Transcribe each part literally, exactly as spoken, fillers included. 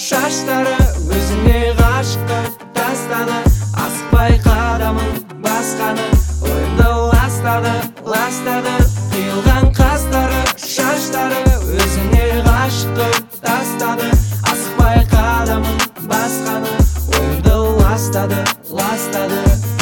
шаштары өзіңе ғашық қылып тастады. Асықпай қадамын басқаны, ойымды ластады, ластады. Қиылған қастары, шаштары өзіңе ғашық қылып тастады. Асықпай қадамын басқаны, ойымды ластады, ластады.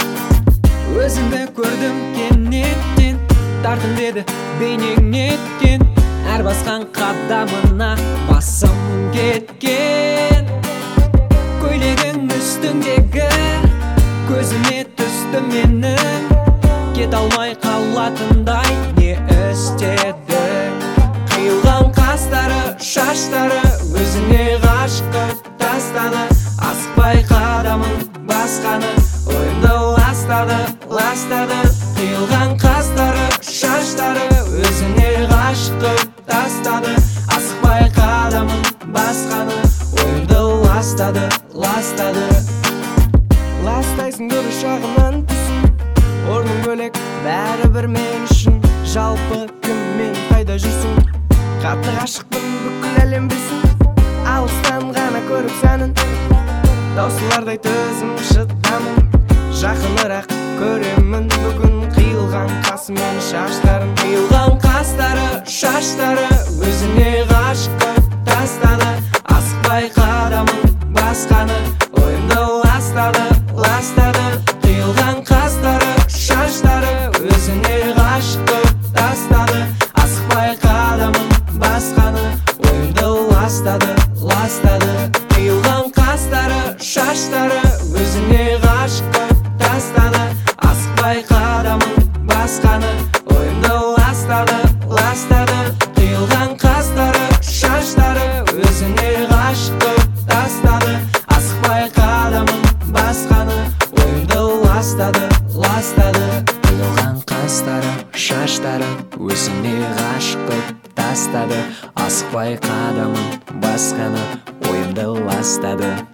Өзімді көрдім кенеттен, тартым деді бейнең неткен. Әр басқан қадамына басым кеткен. Көйлегің үстіңдегі көзіме түсті менің. Кет алмай қалатындай не істедің? Қиылған қастары, шаштары өзіңе ғашық қылып тастады. Асықпай қадамын басқаны, ойымды ластады, ластады. Қиылған қастары, шаштары өзіңе ғашық қылып тастады. Асықпай қадамын басқаны, ойымды ластады, ластады. Ластайсың бір шағынан түсін, орның бөлек бәрібір мен үшін. Жалпы кіммен қайда жүрсің? Қатты ғашықпын, бүкіл әлем білсін. Алыстан ғана көріп сәнін, таусылардай төзім шыдамын. Жақынырақ көремін бүгін қиылған қасы мен шаштарын. Қиылған қастары, шаштары өзіңе ғашық қылып тастады. Асықпай қадамын басқаны, ойымды ластады, ластады. Қиылған қастары, шаштары өзіңе ғашық қылып тастады. Асықпай қадамын басқаны, ойымды ластады, ластады. Қиылған қастары, шаштары өзіңе ғашық қылып тастады. Асықпай қадамын басқаны, ойымды ластады, ластады. Қиылған қастары, шаштары өзіңе ғашық қылып тастады. Асықпай қадамын басқаны, ойымды ластады, ластады. Қиылған қастары, шаштары өзіңе ғашық қылып тастады. Асықпай қадамын басқаны, ойымды ластады.